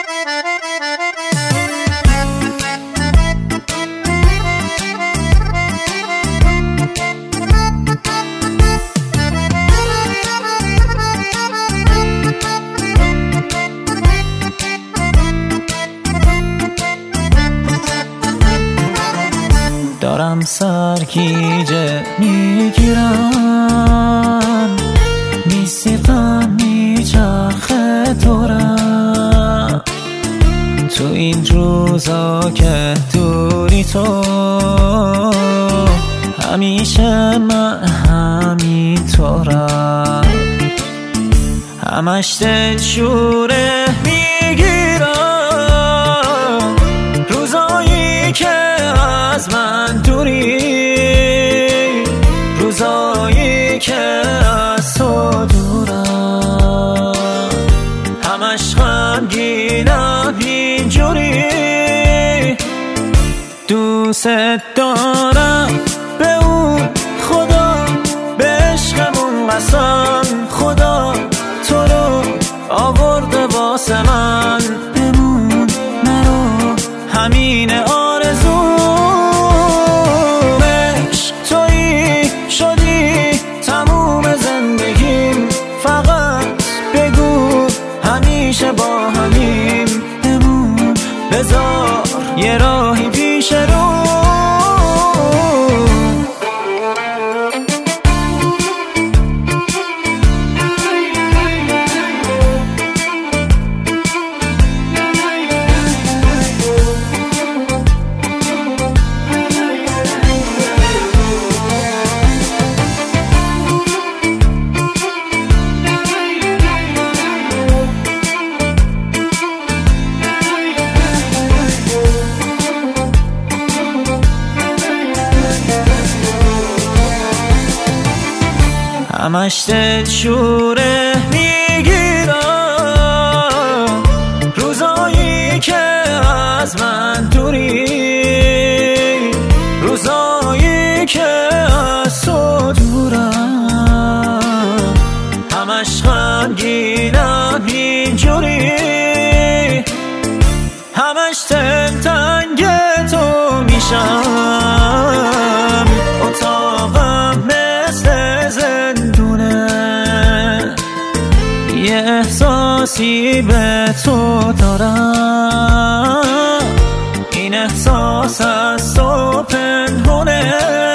دارم سرگیجه میگیرم، میسیقم میچرخه دورم. تو این روزا که دوری تو، همیشه من همینطورم. همش دلشوره میگیرم، روزایی که از من دوری، روزایی که از تو دورم. همش غمگینم اینجوری، دوست دارم به اون خدا، به عشقمون قسم خدا، تو رو آورده واسه من. بمون نرو، همین آرزومش تویی شدی تموم زندگیم. فقط بگو همیشه با همیم، بمون بذار یه راهی پیش رو. همش دلشوره میگیرم، روزایی که از من دوری، روزایی که از تو دورم. همش غمگینم اینجوری، همش دلتنگ تو میشم. اتاقم مثل زندونه، یه احساسی به تو دارم. این احساس از تو پنهونه،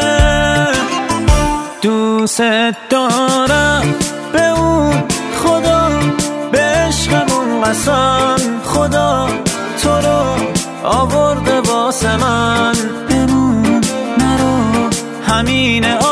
دوست دارم به اون خدا، به عشقمون قسم خدا، تو رو آورده واسه من. بمون نرو، همین